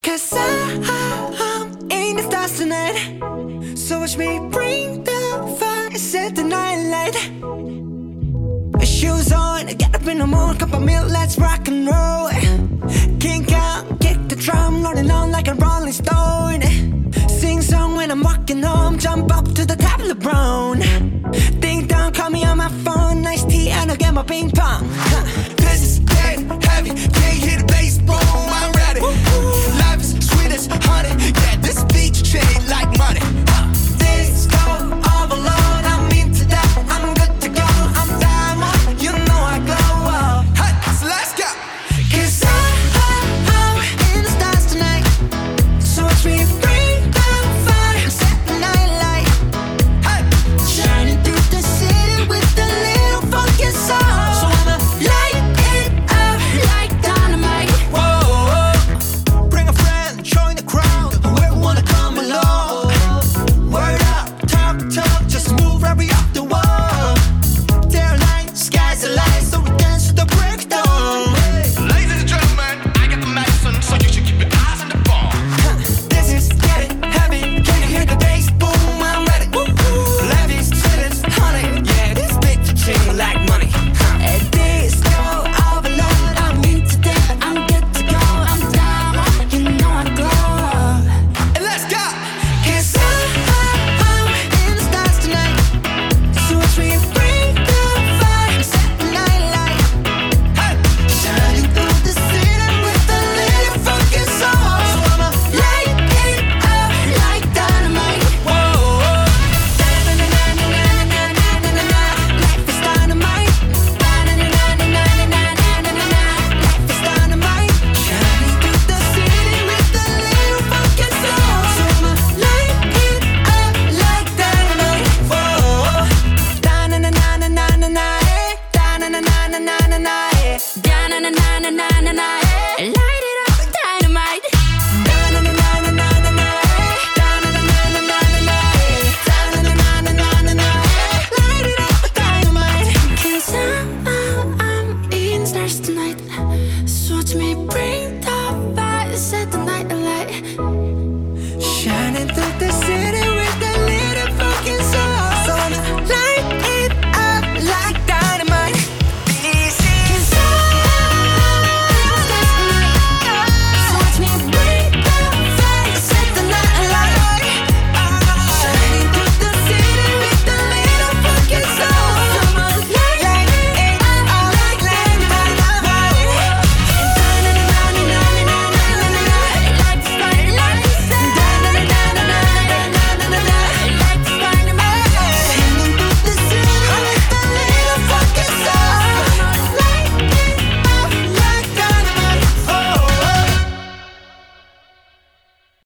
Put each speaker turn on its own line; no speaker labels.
Cause I'm in the stars tonight. So watch me bring the fire, set the night light. Shoes on, get up in the morning, cup of milk, let's rock and roll. Kink out, kick the drum, rolling on like a rolling stone. Sing song when I'm walking home, jump up to the top of the brown. Ding dong, call me on my phone, nice tea and I'll get my ping pong.